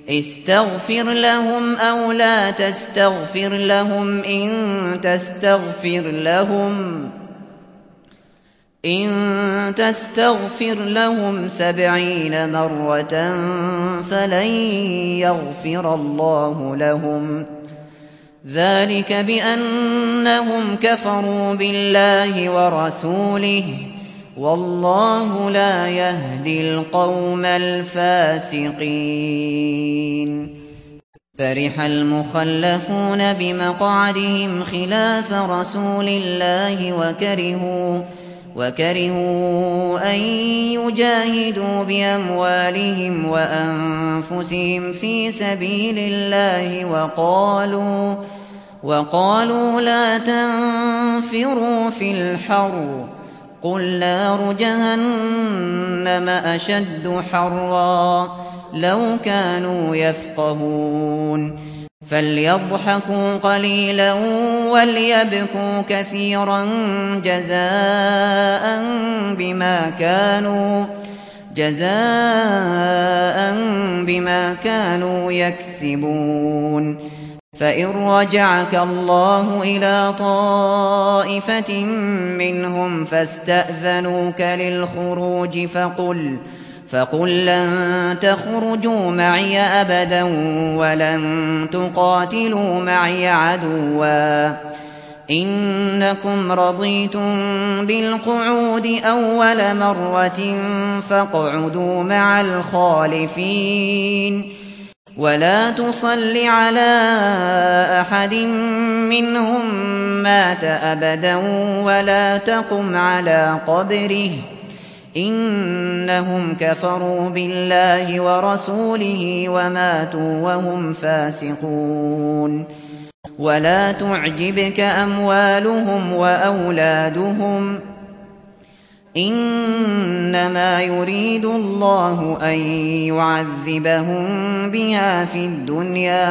استغفر لهم أو لا تستغفر لهم إن تستغفر لهم 70 مرة فلن يغفر الله لهم ذلك بأنهم كفروا بالله ورسوله والله لا يهدي القوم الفاسقين. فرح المخلفون بمقعدهم خلاف رسول الله وكرهوا أن يجاهدوا بأموالهم وأنفسهم في سبيل الله وقالوا لا تنفروا في الحر قل نار جهنم أشد حرا لو كانوا يفقهون فليضحكوا قليلا وليبكوا كثيرا جزاء بما كانوا يكسبون. فإن رجعك الله إلى طائفة منهم فاستأذنوك للخروج فقل لن تخرجوا معي أبدا ولن تقاتلوا معي عدوا إنكم رضيتم بالقعود أول مرة فاقعدوا مع الخالفين ولا تصل على أحد منهم مات أبدا ولا تقم على قبره إنهم كفروا بالله ورسوله وماتوا وهم فاسقون. ولا تعجبك أموالهم وأولادهم إنما يريد الله أن يعذبهم بها في الدنيا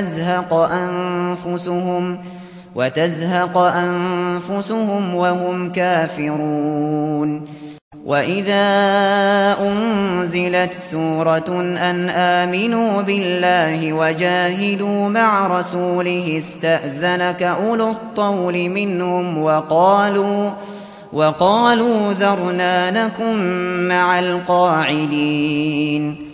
وتزهق أنفسهم وهم كافرون. وإذا أنزلت سورة أن آمنوا بالله وجاهدوا مع رسوله استأذنك أولو الطول منهم وقالوا ذرنا نكن مع القاعدين